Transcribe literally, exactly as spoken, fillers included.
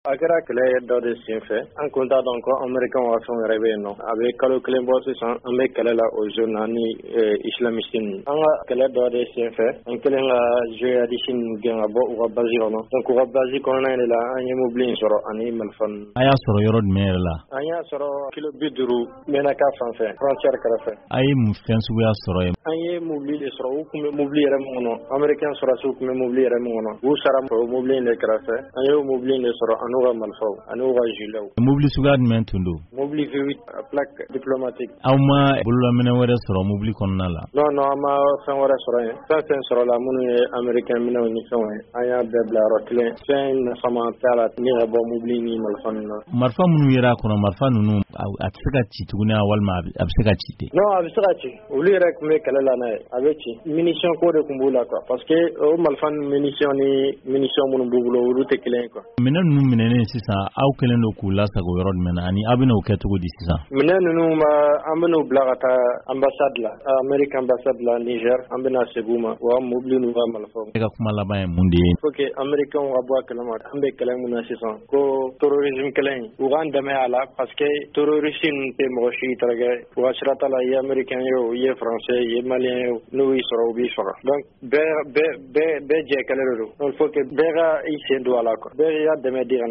A kɛra kɛlɛ dɔ de senfɛ an kun t'a dɔn ko Américains ka fɛn wɛrɛ bɛ yen nɔ a bɛ kalo kelen bɔ sisan an bɛ kɛlɛ la o zone na ni islamiste ninnu an ka kɛlɛ dɔ de senfɛ an kɛlen ka jihadiste ninnu gɛn ka bɔ u ka base kɔnɔ donc u ka base kɔnɔna in de la an ye mobili in sɔrɔ ani marifa ninnu. A y'a sɔrɔ yɔrɔ jumɛn yɛrɛ la? An y'a sɔrɔ kilo bi duuru Menaka fan fɛ frontière kɛrɛfɛ. A ye mun fɛn suguya sɔrɔ yen? An ye mobili de sɔrɔ u tun bɛ mobili yɛrɛ min kɔnɔ Américains sɔrɔsiw tun bɛ mobili yɛrɛ min kɔnɔ u sara o mobili in de kɛrɛfɛ an ye o mobili in de sɔrɔ an'u ka marifaw an'u ka gilets. Mobili suguya jumɛn tun don? Mobili V huit plaque diplomatique. Aw ma bololaminɛ wɛrɛ sɔrɔ mobili kɔnɔna la? Non non an ma fɛn wɛrɛ sɔrɔ yen fɛn fɛn sɔrɔ la minnu ye Américain minɛnw ni fɛnw ye an y'a bɛɛ bila yɔrɔ kelen fɛn nafama t'a la ni ka bɔ mobili ni marifa ninnu na. Marifa minnu yera a kɔnɔ marifa ninnu a tɛ se ka ci tuguni walima a bɛ se ka ci ten? Non a bɛ se ka ci olu yɛrɛ tun bɛ kɛlɛ la n'a ye a bɛ ci munition ko de tun b'u la quoi parce que o marifa ni munition ni munition minnu b'u bolo olu tɛ kelen ye quoi. Minɛn ninnu minɛnen sisan aw kɛlen don k'u lasago yɔrɔ jumɛn na ani aw bɛna o kɛ cogo di sisan? Minɛn ninnu ma an bɛna u bila ka taa ambassade la Amérique ambassade la Niger an bɛna segin u ma u ka mobili n'u ka marifaw. E ka kuma laban ye mun de ye? Faut que Américains ka bɔ a kalama an bɛ kɛlɛ min na sisan ko terrorisme kɛlɛ in u k'an dɛmɛ a la parce que terroriste ninnu tɛ mɔgɔ si target u ka sira t'a la i ye Américain ye o i ye Français i ye Malien ye n'u y'i sɔrɔ u b'i faga donc bɛɛ bɛɛ bɛɛ bɛɛ jɛ kɛlɛ de don donc faut que bɛɛ ka i sen don a la quoi bɛɛ y'a dɛmɛ di ka